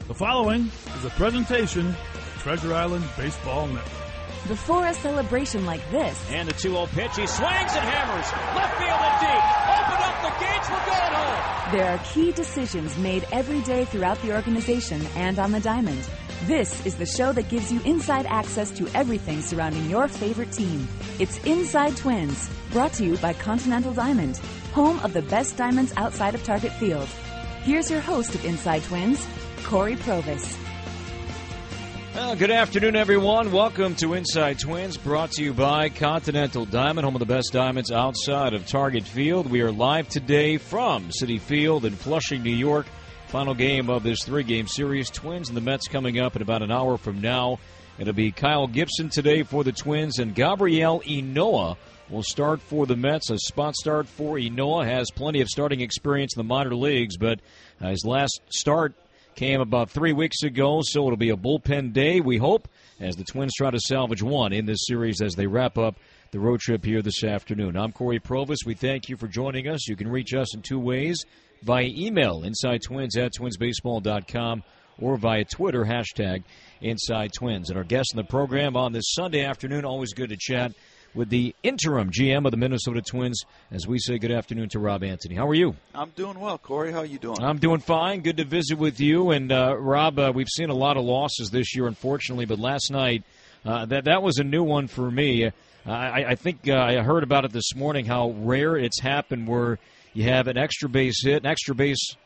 The following is a presentation of Treasure Island Baseball Network. Before a celebration like this, and the 2-0 pitch, he swings and hammers. Left field and deep. Open up the gates, we're going home. There are key decisions made every day throughout the organization and on the diamond. This is the show that gives you inside access to everything surrounding your favorite team. It's Inside Twins, brought to you by Continental Diamond, home of the best diamonds outside of Target Field. Here's your host of Inside Twins, Corey Provis. Well, good afternoon, everyone. Welcome to Inside Twins, brought to you by Continental Diamond, home of the best diamonds outside of Target Field. We are live today from Citi Field in Flushing, New York. Final game of this three-game series. Twins and the Mets coming up in about an hour from now. It'll be Kyle Gibson today for the Twins, and Gabriel Ynoa will start for the Mets. A spot start for Ynoa. Has plenty of starting experience in the minor leagues, but his last start came about 3 weeks ago, so it'll be a bullpen day, we hope, as the Twins try to salvage one in this series as they wrap up the road trip here this afternoon. I'm Corey Provis. We thank you for joining us. You can reach us in two ways: via email, InsideTwins@twinsbaseball.com, or via Twitter, hashtag InsideTwins. And our guest in the program on this Sunday afternoon, always good to chat with the interim GM of the Minnesota Twins, as we say good afternoon to Rob Antony. How are you? I'm doing well, Corey. How are you doing? I'm doing fine. Good to visit with you. And, Rob, we've seen a lot of losses this year, unfortunately, but last night, that was a new one for me. I think I heard about it this morning, how rare it's happened where you have an extra base hit, an extra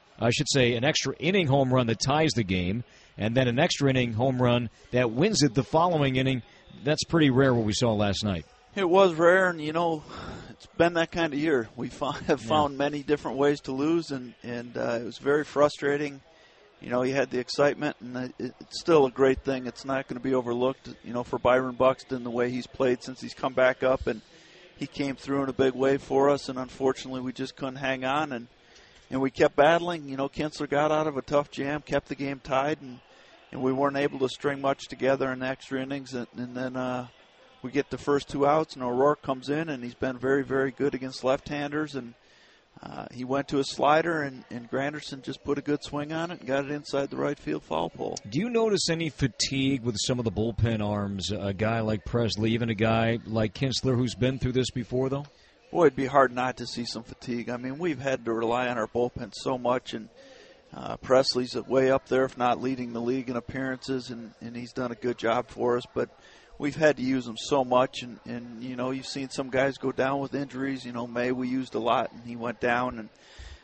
inning home run that ties the game, and then an extra inning home run that wins it the following inning. That's pretty rare what we saw last night. It was rare, and, it's been that kind of year. We have found many different ways to lose, and it was very frustrating. You had the excitement, and it's still a great thing. It's not going to be overlooked, for Byron Buxton, the way he's played since he's come back up, and he came through in a big way for us, and unfortunately we just couldn't hang on, and we kept battling. Kinsler got out of a tough jam, kept the game tied, and we weren't able to string much together in the extra innings, and then we get the first two outs, and O'Rourke comes in, and he's been very, very good against left-handers, and he went to a slider, and Granderson just put a good swing on it and got it inside the right field foul pole. Do you notice any fatigue with some of the bullpen arms, a guy like Presley, even a guy like Kinsler who's been through this before, though? Boy, it'd be hard not to see some fatigue. I mean, we've had to rely on our bullpen so much, and Presley's way up there, if not leading the league in appearances, and he's done a good job for us, but we've had to use them so much, and you've seen some guys go down with injuries. May we used a lot, and he went down, and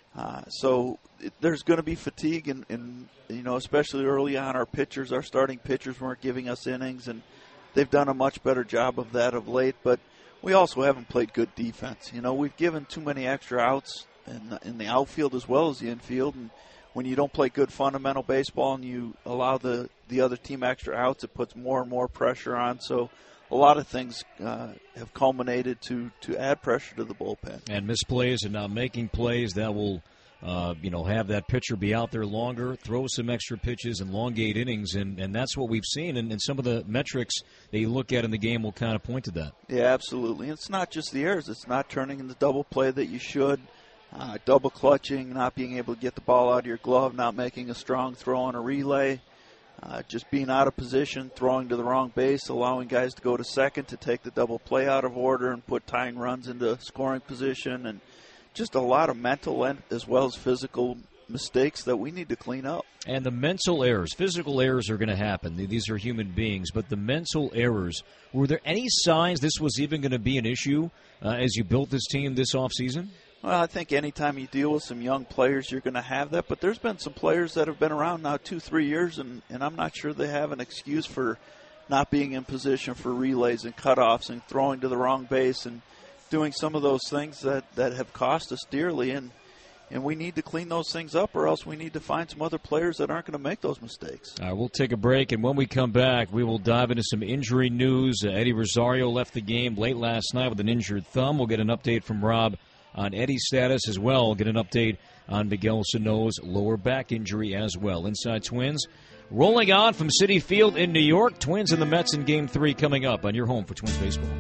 so there's going to be fatigue, and especially early on, our starting pitchers weren't giving us innings, and they've done a much better job of that of late, but we also haven't played good defense. We've given too many extra outs in the outfield as well as the infield, and when you don't play good fundamental baseball and you allow the other team extra outs, it puts more and more pressure on. So a lot of things have culminated to add pressure to the bullpen. And misplays and not making plays, that will have that pitcher be out there longer, throw some extra pitches, and elongate innings, and that's what we've seen. And some of the metrics that you look at in the game will kind of point to that. Yeah, absolutely. It's not just the errors. It's not turning in the double play that you should. Double clutching, not being able to get the ball out of your glove, not making a strong throw on a relay, just being out of position, throwing to the wrong base, allowing guys to go to second to take the double play out of order and put tying runs into scoring position, and just a lot of mental and as well as physical mistakes that we need to clean up. And the mental errors, physical errors are going to happen. These are human beings, but the mental errors, were there any signs this was even going to be an issue as you built this team this offseason? Well, I think anytime you deal with some young players, you're going to have that. But there's been some players that have been around now 2-3 years, and I'm not sure they have an excuse for not being in position for relays and cutoffs and throwing to the wrong base and doing some of those things that have cost us dearly. And we need to clean those things up, or else we need to find some other players that aren't going to make those mistakes. All right, we'll take a break, and when we come back, we will dive into some injury news. Eddie Rosario left the game late last night with an injured thumb. We'll get an update from Rob on Eddie's status as well. We'll get an update on Miguel Sano's lower back injury as well. Inside Twins rolling on from Citi Field in New York. Twins and the Mets in Game 3 coming up on your home for Twins baseball.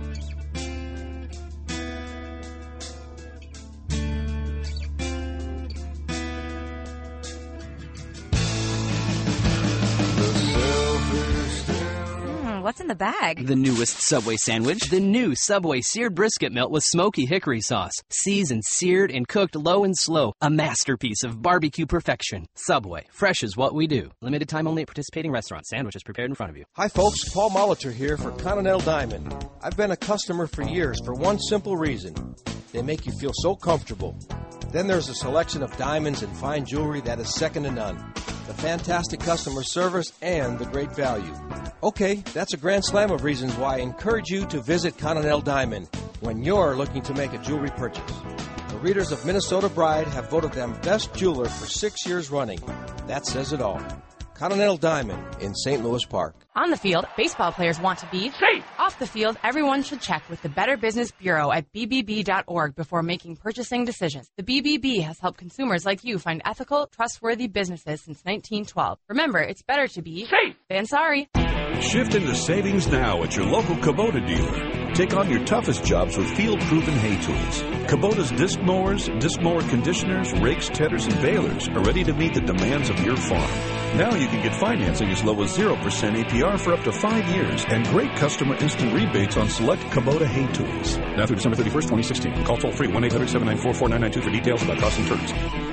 What's in the bag? The newest Subway sandwich, the new Subway seared brisket melt with smoky hickory sauce. Seasoned, seared, and cooked low and slow. A masterpiece of barbecue perfection. Subway, fresh is what we do. Limited time only at participating restaurants. Sandwiches prepared in front of you. Hi folks, Paul Molitor here for Continental Diamond. I've been a customer for years for one simple reason. They make you feel so comfortable. Then there's a selection of diamonds and fine jewelry that is second to none. The fantastic customer service and the great value. Okay, that's a grand slam of reasons why I encourage you to visit Continental Diamond when you're looking to make a jewelry purchase. The readers of Minnesota Bride have voted them best jeweler for 6 years running. That says it all. Continental Diamond in St. Louis Park. On the field, baseball players want to be safe. Off the field, everyone should check with the Better Business Bureau at bbb.org before making purchasing decisions. The BBB has helped consumers like you find ethical, trustworthy businesses since 1912. Remember, it's better to be safe than sorry. Shift into savings now at your local Kubota dealer. Take on your toughest jobs with field-proven hay tools. Kubota's disc mowers, disc mower conditioners, rakes, tedders, and balers are ready to meet the demands of your farm. Now you can get financing as low as 0% APR for up to 5 years and great customer instant rebates on select Kubota hay tools. Now through December 31st, 2016. Call toll-free 1-800-794-4992 for details about costs and terms.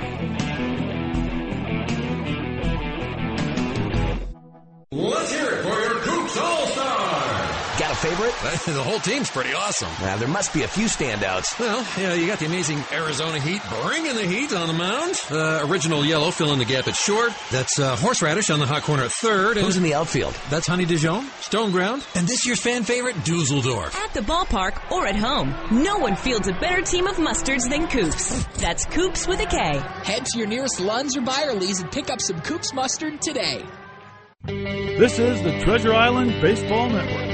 Let's hear it for your Cougs All-Star. Got a favorite? The whole team's pretty awesome. Now, there must be a few standouts. Well, yeah, you got the amazing Arizona Heat bringing the heat on the mound. Original Yellow filling the gap at short. That's Horseradish on the hot corner at third. Who's in the outfield? That's Honey Dijon, Stone Ground, and this year's fan favorite, Dusseldorf. At the ballpark or at home, no one fields a better team of mustards than Coups. That's Coups with a K. Head to your nearest Lund's or Byerly's and pick up some Coups mustard today. This is the Treasure Island Baseball Network.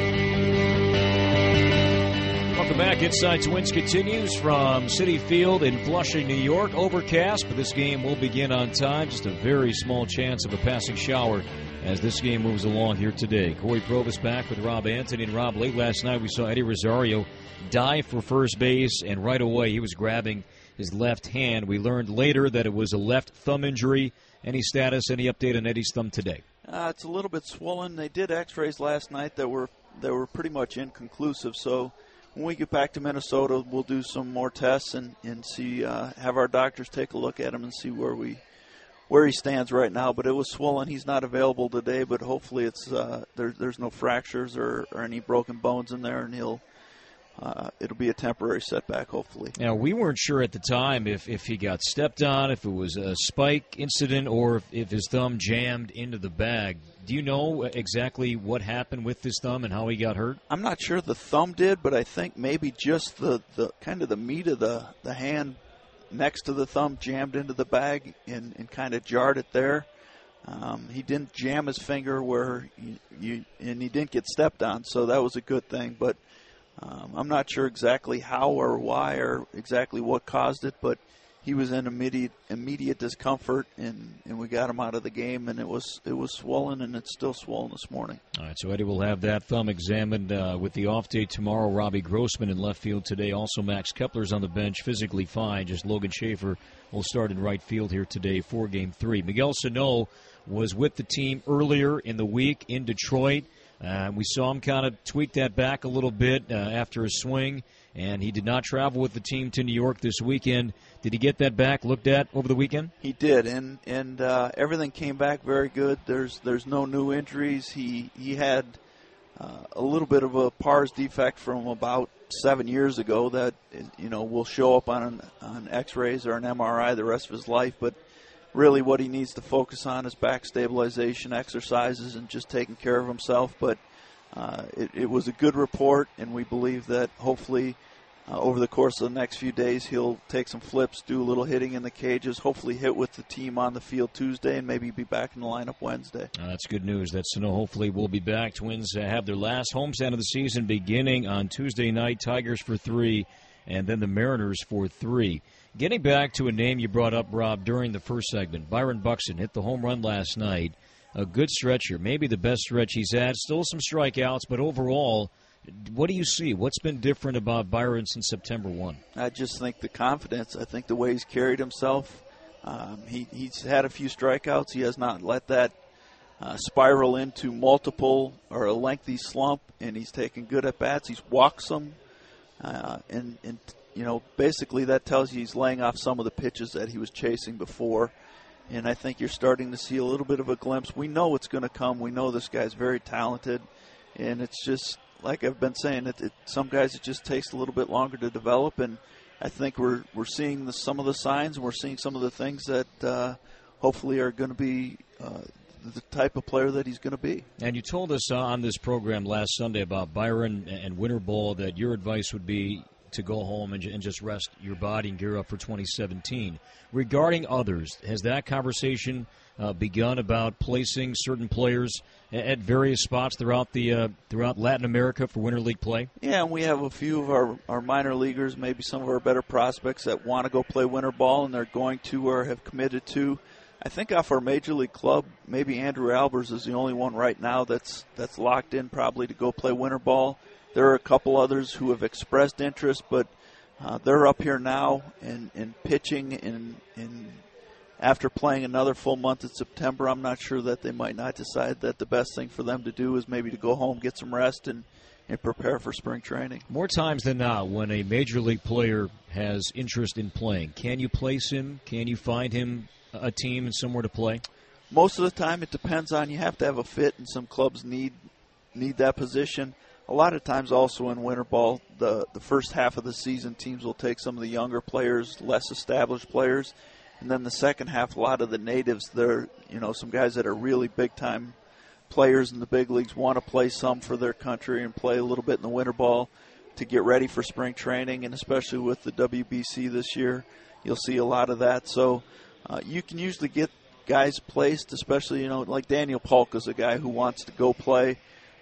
Welcome back. Inside Twins continues from Citi Field in Flushing, New York. Overcast, but this game will begin on time. Just a very small chance of a passing shower as this game moves along here today. Corey Provis back with Rob Anthony. And Rob, late last night we saw Eddie Rosario dive for first base, and right away he was grabbing his left hand. We learned later that it was a left thumb injury. Any status, any update on Eddie's thumb today? It's a little bit swollen. They did x-rays last night that were pretty much inconclusive, so when we get back to Minnesota, we'll do some more tests and see, have our doctors take a look at him and see where he stands right now. But it was swollen. He's not available today, but hopefully it's there's no fractures or any broken bones in there, and it'll be a temporary setback, hopefully. Now, we weren't sure at the time if he got stepped on, if it was a spike incident, or if his thumb jammed into the bag. Do you know exactly what happened with his thumb and how he got hurt? I'm not sure the thumb did, but I think maybe just the kind of the meat of the hand next to the thumb jammed into the bag and kind of jarred it there. He didn't jam his finger where and he didn't get stepped on, so that was a good thing. But I'm not sure exactly how or why or exactly what caused it, but he was in immediate discomfort, and we got him out of the game, and it was swollen, and it's still swollen this morning. All right, so Eddie will have that thumb examined with the off day tomorrow. Robbie Grossman in left field today. Also, Max Kepler's on the bench, physically fine. Just Logan Schaefer will start in right field here today for Game 3. Miguel Sano was with the team earlier in the week in Detroit. We saw him kind of tweak that back a little bit after his swing, and he did not travel with the team to New York this weekend. Did he get that back looked at over the weekend? He did, and everything came back very good. There's no new injuries. He had a little bit of a pars defect from about 7 years ago that will show up on X-rays or an MRI the rest of his life, but really what he needs to focus on is back stabilization exercises and just taking care of himself. But it was a good report, and we believe that hopefully over the course of the next few days he'll take some flips, do a little hitting in the cages, hopefully hit with the team on the field Tuesday, and maybe be back in the lineup Wednesday. That's good news. That Sano hopefully will be back. Twins have their last homestand of the season beginning on Tuesday night. Tigers for 3, and then the Mariners for 3. Getting back to a name you brought up, Rob, during the first segment, Byron Buxton hit the home run last night. A good stretcher, maybe the best stretch he's had. Still some strikeouts, but overall, what do you see? What's been different about Byron since September 1? I just think the confidence. I think the way he's carried himself. He's had a few strikeouts. He has not let that spiral into multiple or a lengthy slump, and he's taking good at-bats. He's walked some, and basically that tells you he's laying off some of the pitches that he was chasing before. And I think you're starting to see a little bit of a glimpse. We know it's going to come. We know this guy's very talented, and it's just, like I've been saying, some guys it just takes a little bit longer to develop, and I think we're seeing some of the signs, and we're seeing some of the things that hopefully are going to be the type of player that he's going to be. And you told us on this program last Sunday about Byron and winter ball that your advice would be to go home and just rest your body and gear up for 2017. Regarding others, has that conversation begun about placing certain players at various spots throughout Latin America for Winter League play? Yeah, and we have a few of our minor leaguers, maybe some of our better prospects that want to go play winter ball, and they're going to or have committed to. I think off our major league club, maybe Andrew Albers is the only one right now that's locked in probably to go play winter ball. There are a couple others who have expressed interest, but they're up here now and pitching, and after playing another full month in September, I'm not sure that they might not decide that the best thing for them to do is maybe to go home, get some rest, and prepare for spring training. More times than not, when a major league player has interest in playing, can you place him? Can you find him a team and somewhere to play? Most of the time it depends on, you have to have a fit, and some clubs need that position. A lot of times also in winter ball, the first half of the season, teams will take some of the younger players, less established players, and then the second half, a lot of the natives, they're, some guys that are really big-time players in the big leagues want to play some for their country and play a little bit in the winter ball to get ready for spring training, and especially with the WBC this year, you'll see a lot of that. So you can usually get guys placed, especially, like Daniel Polka's a guy who wants to go play.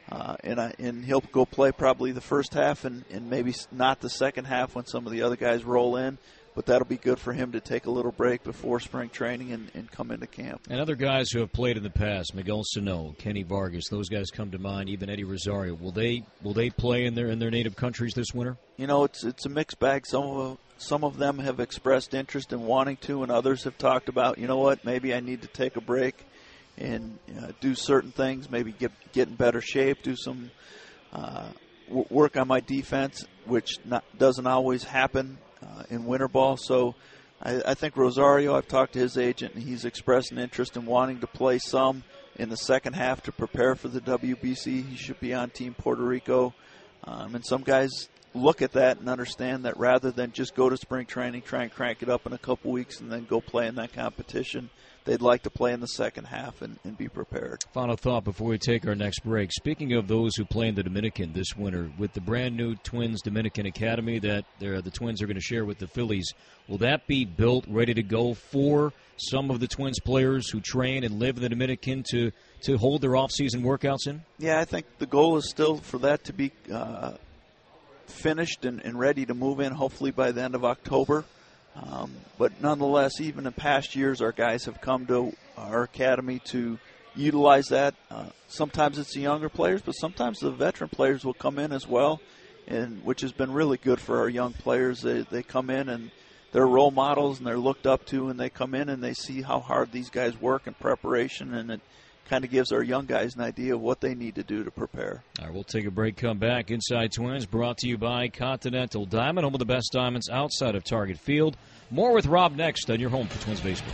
And he'll go play probably the first half and maybe not the second half when some of the other guys roll in. But that'll be good for him to take a little break before spring training and come into camp. And other guys who have played in the past, Miguel Sano, Kenny Vargas, those guys come to mind, even Eddie Rosario. Will they play in their native countries this winter? It's a mixed bag. Some of them have expressed interest in wanting to, and others have talked about, maybe I need to take a break and do certain things, maybe get in better shape, do some work on my defense, which doesn't always happen in winter ball. So I think Rosario, I've talked to his agent, and he's expressed an interest in wanting to play some in the second half to prepare for the WBC. He should be on Team Puerto Rico. And some guys look at that and understand that rather than just go to spring training, try and crank it up in a couple weeks, and then go play in that competition, they'd like to play in the second half and be prepared. Final thought before we take our next break. Speaking of those who play in the Dominican this winter, with the brand-new Twins Dominican Academy that the Twins are going to share with the Phillies, will that be built, ready to go for some of the Twins players who train and live in the Dominican to hold their off-season workouts in? Yeah, I think the goal is still for that to be finished and ready to move in, hopefully by the end of October. But nonetheless, even in past years, our guys have come to our academy to utilize that. Sometimes it's the younger players, but sometimes the veteran players will come in as well, and which has been really good for our young players. They come in and they're role models and they're looked up to, and they come in and they see how hard these guys work in preparation, and it kind of gives our young guys an idea of what they need to do to prepare. All right, we'll take a break, come back. Inside Twins brought to you by Continental Diamond, home of the best diamonds outside of Target Field. More with Rob next on your home for Twins baseball.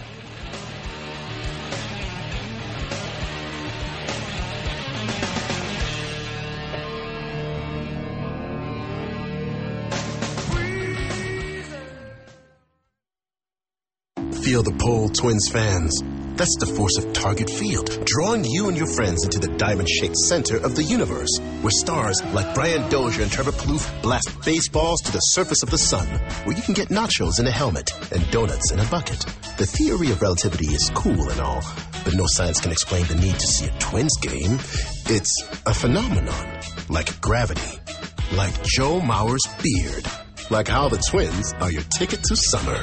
Feel the pull, Twins fans. That's the force of Target Field, drawing you and your friends into the diamond-shaped center of the universe, where stars like Brian Dozier and Trevor Plouffe blast baseballs to the surface of the sun, where you can get nachos in a helmet and donuts in a bucket. The theory of relativity is cool and all, but no science can explain the need to see a Twins game. It's a phenomenon, like gravity, like Joe Mauer's beard, like how the Twins are your ticket to summer.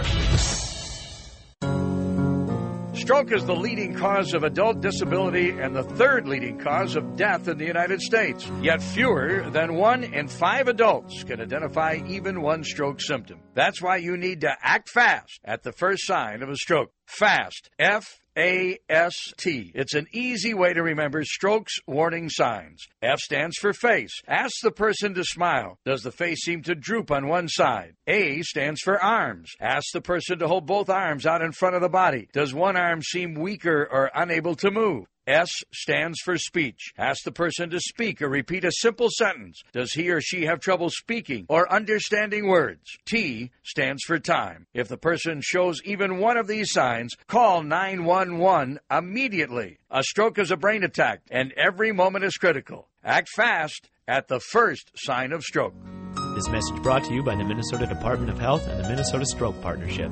Stroke is the leading cause of adult disability and the third leading cause of death in the United States. Yet fewer than 1 in 5 adults can identify even one stroke symptom. That's why you need to act fast at the first sign of a stroke. FAST, It's an easy way to remember Stroke's warning signs. F stands for face. Ask the person to smile. Does the face seem to droop on one side? A stands for arms. Ask the person to hold both arms out in front of the body. Does one arm seem weaker or unable to move? S stands for speech. Ask the person to speak or repeat a simple sentence. Does he or she have trouble speaking or understanding words? T stands for time. If the person shows even one of these signs, call 911 immediately. A stroke is a brain attack, and every moment is critical. Act fast at the first sign of stroke. This message brought to you by the Minnesota Department of Health and the Minnesota Stroke Partnership.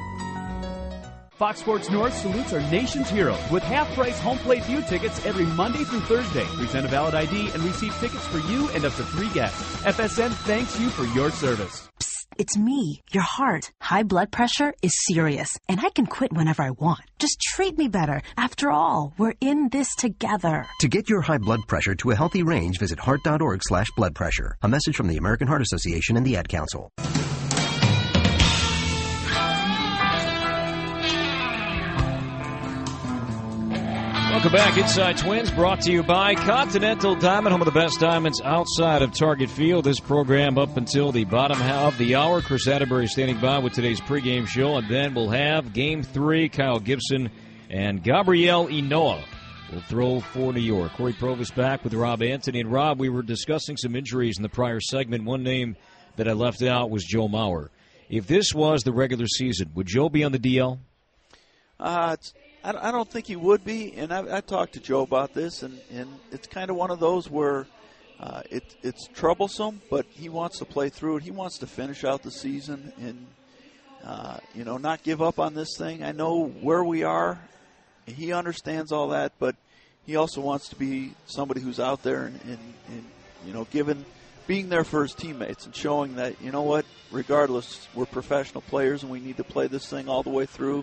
Fox Sports North salutes our nation's heroes with half-price home plate view tickets every Monday through Thursday. Present a valid ID and receive tickets for you and up to 3 guests. FSN thanks you for your service. Psst, it's me, your heart. High blood pressure is serious, and I can quit whenever I want. Just treat me better. After all, we're in this together. To get your high blood pressure to a healthy range, visit heart.org/blood pressure. A message from the American Heart Association and the Ad Council. Welcome back. Inside Twins brought to you by Continental Diamond, home of the best diamonds outside of Target Field. This program up until the bottom half of the hour. Chris Atterbury standing by with today's pregame show, and then we'll have Game 3. Kyle Gibson and Gabriel Ynoa will throw for New York. Corey Provis back with Rob Anthony. And Rob, we were discussing some injuries in the prior segment. One name that I left out was Joe Mauer. If this was the regular season, would Joe be on the DL? I don't think he would be, and I talked to Joe about this, and it's kind of one of those where it's troublesome, but he wants to play through it. He wants to finish out the season and, not give up on this thing. I know where we are. He understands all that, but he also wants to be somebody who's out there and being there for his teammates and showing that, regardless, we're professional players and we need to play this thing all the way through.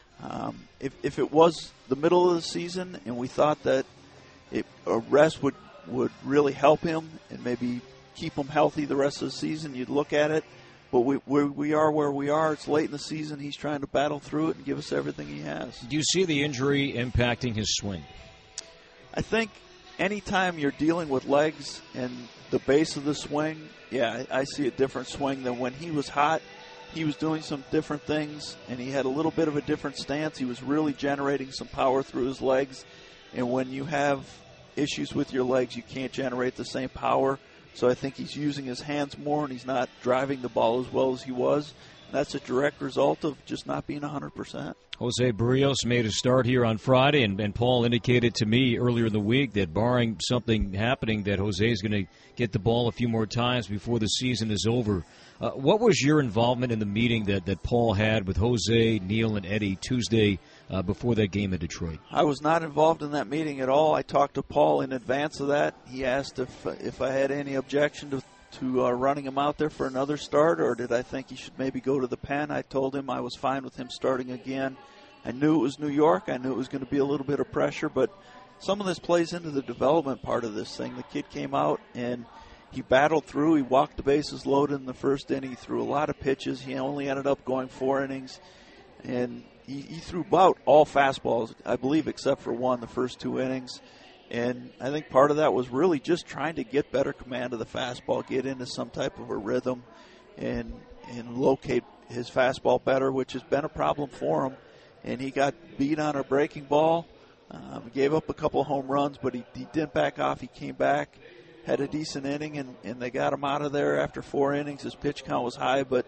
If it was the middle of the season and we thought that a rest would really help him and maybe keep him healthy the rest of the season, you'd look at it. But we are where we are. It's late in the season. He's trying to battle through it and give us everything he has. Do you see the injury impacting his swing? I think anytime you're dealing with legs and the base of the swing, I see a different swing than when he was hot. He was doing some different things, and he had a little bit of a different stance. He was really generating some power through his legs. And when you have issues with your legs, you can't generate the same power. So I think he's using his hands more, and he's not driving the ball as well as he was. And that's a direct result of just not being 100%. Jose Barrios made a start here on Friday, and Paul indicated to me earlier in the week that barring something happening, that Jose is going to get the ball a few more times before the season is over. What was your involvement in the meeting that Paul had with Jose, Neil, and Eddie Tuesday before that game in Detroit? I was not involved in that meeting at all. I talked to Paul in advance of that. He asked if I had any objection to running him out there for another start, or did I think he should maybe go to the pen. I told him I was fine with him starting again. I knew it was New York. I knew it was going to be a little bit of pressure, but some of this plays into the development part of this thing. The kid came out and he battled through. He walked the bases loaded in the first inning. He threw a lot of pitches. He only ended up going 4 innings. And he threw about all fastballs, I believe, except for one the first 2 innings. And I think part of that was really just trying to get better command of the fastball, get into some type of a rhythm, and locate his fastball better, which has been a problem for him. And he got beat on a breaking ball. He gave up a couple of home runs, but he didn't back off. He came back, had a decent inning, and they got him out of there after 4 innings. His pitch count was high, but,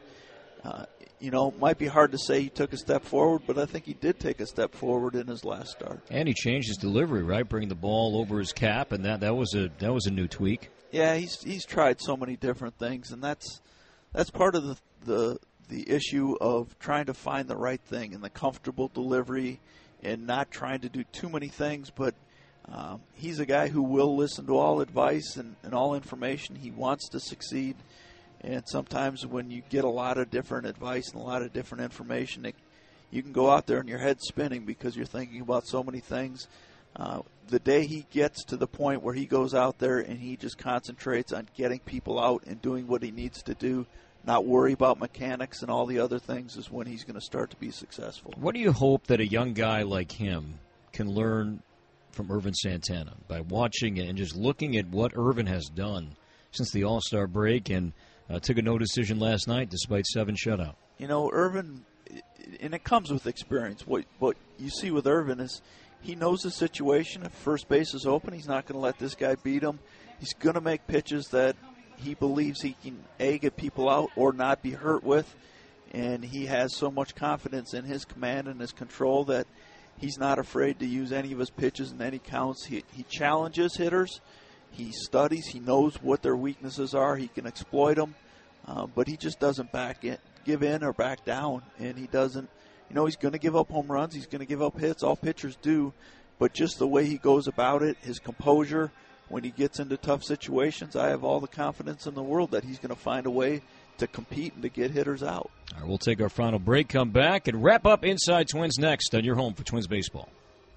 might be hard to say he took a step forward, but I think he did take a step forward in his last start. And he changed his delivery, right? Bringing the ball over his cap, and that was a new tweak. Yeah, he's tried so many different things, and that's part of the issue of trying to find the right thing and the comfortable delivery and not trying to do too many things, but he's a guy who will listen to all advice and all information. He wants to succeed, and sometimes when you get a lot of different advice and a lot of different information, you can go out there and your head's spinning because you're thinking about so many things. The day he gets to the point where he goes out there and he just concentrates on getting people out and doing what he needs to do, not worry about mechanics and all the other things is when he's going to start to be successful. What do you hope that a young guy like him can learn from Ervin Santana by watching and just looking at what Ervin has done since the All-Star break and took a no decision last night despite 7 shutout? You know, Ervin, and it comes with experience. What you see with Ervin is he knows the situation. If first base is open, he's not going to let this guy beat him. He's going to make pitches that he believes he can, A, get people out or not be hurt with. And he has so much confidence in his command and his control that he's not afraid to use any of his pitches in any counts. He challenges hitters. He studies. He knows what their weaknesses are. He can exploit them. But he just doesn't give in or back down. And he doesn't, he's going to give up home runs. He's going to give up hits. All pitchers do. But just the way he goes about it, his composure, when he gets into tough situations, I have all the confidence in the world that he's going to find a way to compete and to get hitters out. All right, we'll take our final break, come back, and wrap up Inside Twins next on your home for Twins baseball.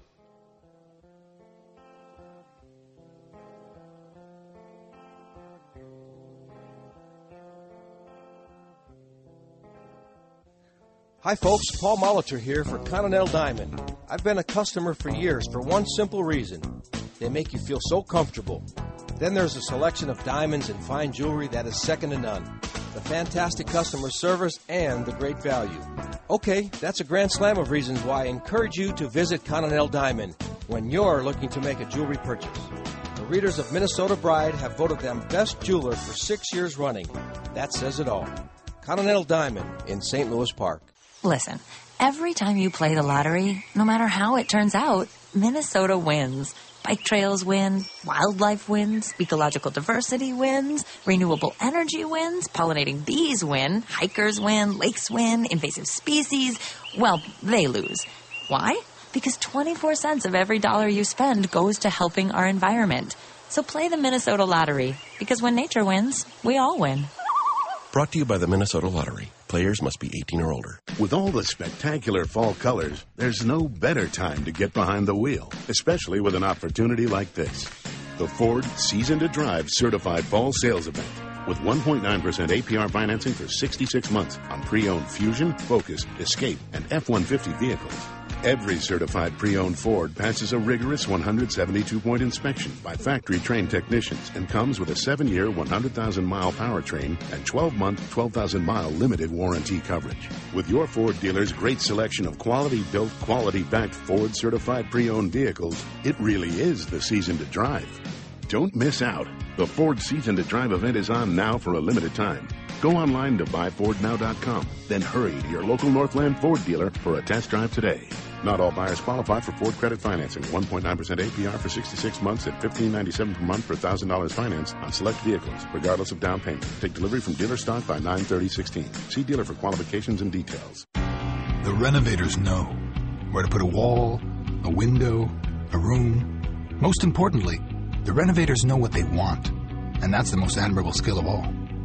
Hi folks, Paul Molitor here for Continental Diamond. I've been a customer for years for one simple reason. They make you feel so comfortable. Then there's a selection of diamonds and fine jewelry that is second to none. The fantastic customer service and the great value. Okay, that's a grand slam of reasons why I encourage you to visit Continental Diamond when you're looking to make a jewelry purchase. The readers of Minnesota Bride have voted them best jeweler for 6 years running. That says it all. Continental Diamond in St. Louis Park. Listen, every time you play the lottery, no matter how it turns out, Minnesota wins. Bike trails win, wildlife wins, ecological diversity wins, renewable energy wins, pollinating bees win, hikers win, lakes win, invasive species. Well, they lose. Why? Because 24 cents of every dollar you spend goes to helping our environment. So play the Minnesota Lottery, because when nature wins, we all win. Brought to you by the Minnesota Lottery. Players must be 18 or older. With all the spectacular fall colors, there's no better time to get behind the wheel, especially with an opportunity like this. The Ford Season to Drive Certified Fall Sales Event with 1.9% APR financing for 66 months on pre-owned Fusion, Focus, Escape, and F-150 vehicles. Every certified pre-owned Ford passes a rigorous 172-point inspection by factory-trained technicians and comes with a 7-year, 100,000-mile powertrain and 12-month, 12,000-mile limited warranty coverage. With your Ford dealer's great selection of quality-built, quality-backed Ford-certified pre-owned vehicles, it really is the season to drive. Don't miss out. The Ford Season to Drive event is on now for a limited time. Go online to buyfordnow.com, then hurry to your local Northland Ford dealer for a test drive today. Not all buyers qualify for Ford credit financing. 1.9% APR for 66 months at $1,597 per month for $1,000 finance on select vehicles, regardless of down payment. Take delivery from dealer stock by 9/30/16. See dealer for qualifications and details. The renovators know where to put a wall, a window, a room. Most importantly, the renovators know what they want, and that's the most admirable skill of all.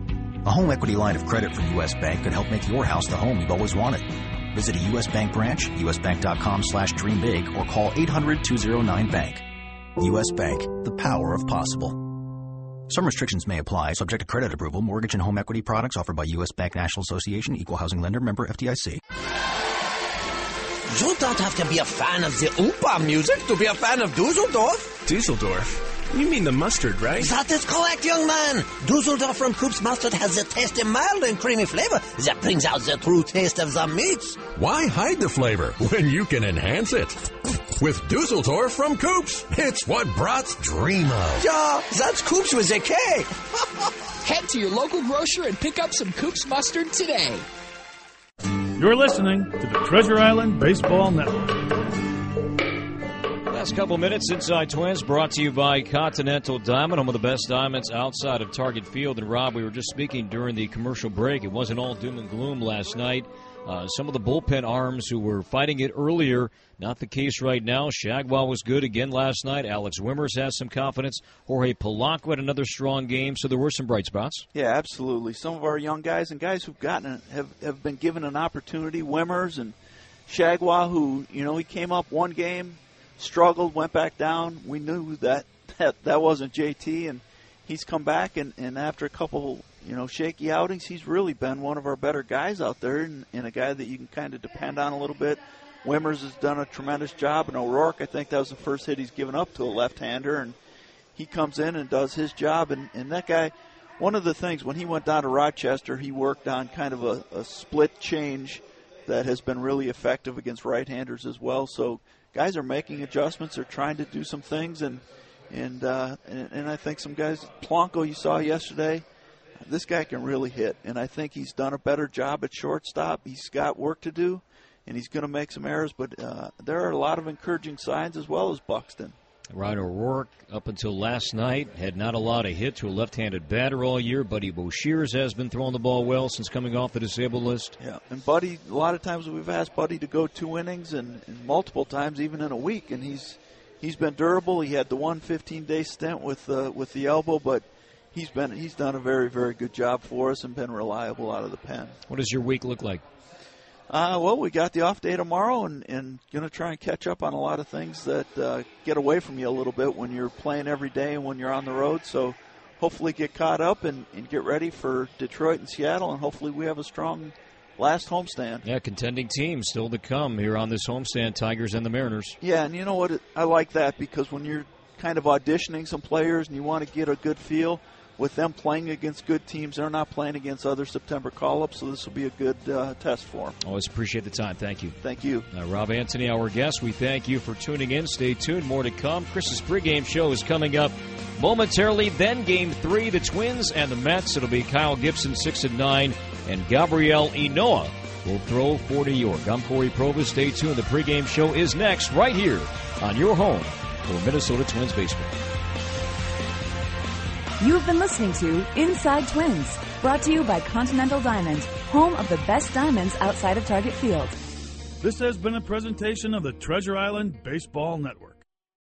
A home equity line of credit from U.S. Bank could help make your house the home you've always wanted. Visit a U.S. Bank branch, usbank.com/dreambig, or call 800-209-BANK. U.S. Bank, the power of possible. Some restrictions may apply, subject to credit approval. Mortgage and home equity products offered by U.S. Bank National Association, Equal Housing Lender, member FDIC. You don't have to be a fan of the Oompa music to be a fan of Dusseldorf. Dusseldorf? You mean the mustard, right? That is correct, young man. Dusseldorf from Coop's Mustard has the tasty, mild and creamy flavor that brings out the true taste of the meats. Why hide the flavor when you can enhance it? With Dusseldorf from Coop's, it's what brats dream of. Yeah, that's Coop's with a K. Head to your local grocer and pick up some Coop's Mustard today. You're listening to the Treasure Island Baseball Network. Last couple minutes, Inside Twins, brought to you by Continental Diamond, home of the best diamonds outside of Target Field. And, Rob, we were just speaking during the commercial break. It wasn't all doom and gloom last night. Some of the bullpen arms who were fighting it earlier, not the case right now. Shagwell was good again last night. Alex Wimmers has some confidence. Jorge Polanco had another strong game, so there were some bright spots. Yeah, absolutely. Some of our young guys and guys who've have been given an opportunity, Wimmers and Shagwell, who, he came up one game, struggled, went back down. We knew that wasn't JT, and he's come back, and after a couple, shaky outings, he's really been one of our better guys out there, and a guy that you can kind of depend on a little bit. Wimmers has done a tremendous job, and O'Rourke, I think that was the first hit he's given up to a left-hander, and he comes in and does his job. And that guy, one of the things, when he went down to Rochester, he worked on kind of a split change that has been really effective against right-handers as well. So guys are making adjustments. They're trying to do some things, and I think some guys, Plonko you saw yesterday, this guy can really hit, and I think he's done a better job at shortstop. He's got work to do, and he's going to make some errors, but there are a lot of encouraging signs as well as Buxton. Ryan O'Rourke, up until last night, had not allowed a hit to a left-handed batter all year. Buddy Boshears has been throwing the ball well since coming off the disabled list. Yeah, and Buddy, a lot of times we've asked Buddy to go 2 innings, and multiple times even in a week, and he's been durable. He had the 15-day stint with the elbow, but he's done a very, very good job for us and been reliable out of the pen. What does your week look like? Well, we got the off day tomorrow, and going to try and catch up on a lot of things that get away from you a little bit when you're playing every day and when you're on the road. So hopefully get caught up and get ready for Detroit and Seattle, and hopefully we have a strong last homestand. Yeah, contending teams still to come here on this homestand, Tigers and the Mariners. Yeah, and you know what? I like that because when you're kind of auditioning some players and you want to get a good feel, with them playing against good teams, they're not playing against other September call-ups, so this will be a good test for them. Always appreciate the time. Thank you. Thank you. Rob Anthony, our guest, we thank you for tuning in. Stay tuned. More to come. Chris's pregame show is coming up momentarily. Then Game 3, the Twins and the Mets. It'll be Kyle Gibson, 6 and 9, and Gabriel Inoa will throw for New York. I'm Corey Provis. Stay tuned. The pregame show is next right here on your home for Minnesota Twins baseball. You have been listening to Inside Twins, brought to you by Continental Diamond, home of the best diamonds outside of Target Field. This has been a presentation of the Treasure Island Baseball Network.